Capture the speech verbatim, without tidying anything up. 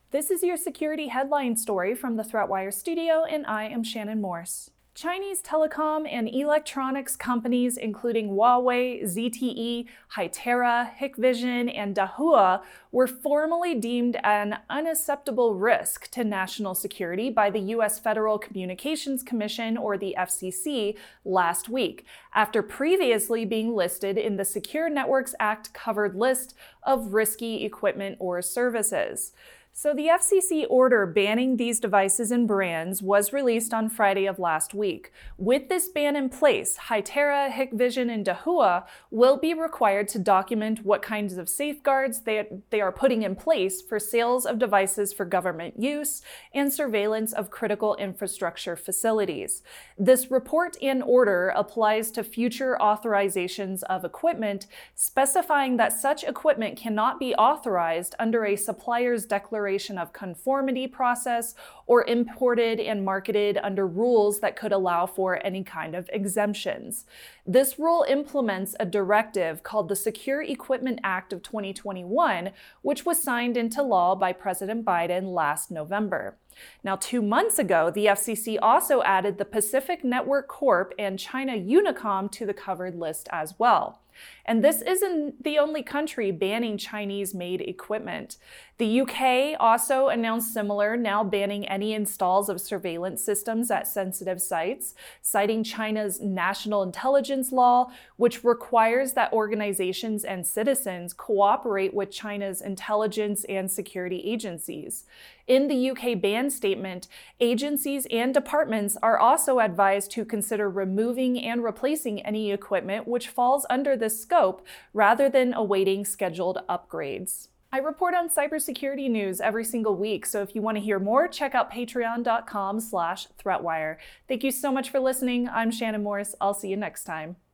This is your security headline story from the ThreatWire studio, and I am Shannon Morse. Chinese telecom and electronics companies including Huawei, Z T E, Hytera, Hikvision, and Dahua were formally deemed an unacceptable risk to national security by the U S Federal Communications Commission, or the F C C, last week, after previously being listed in the Secure Networks Act covered list of risky equipment or services. So the F C C order banning these devices and brands was released on Friday of last week. With this ban in place, Hytera, Hikvision, and Dahua will be required to document what kinds of safeguards they, they are putting in place for sales of devices for government use and surveillance of critical infrastructure facilities. This report and order applies to future authorizations of equipment, specifying that such equipment cannot be authorized under a supplier's declaration of conformity process or imported and marketed under rules that could allow for any kind of exemptions. This rule implements a directive called the Secure Equipment Act of twenty twenty-one, which was signed into law by President Biden last November. Now, two months ago, the F C C also added the Pacific Network Corp and China Unicom to the covered list as well. And this isn't the only country banning Chinese-made equipment. The U K also announced similar, now banning any installs of surveillance systems at sensitive sites, citing China's national intelligence law, which requires that organizations and citizens cooperate with China's intelligence and security agencies. In the U K ban statement, agencies and departments are also advised to consider removing and replacing any equipment which falls under this scope rather than awaiting scheduled upgrades. I report on cybersecurity news every single week, so if you want to hear more, check out patreon dot com slash threatwire. Thank you so much for listening. I'm Shannon Morse. I'll see you next time.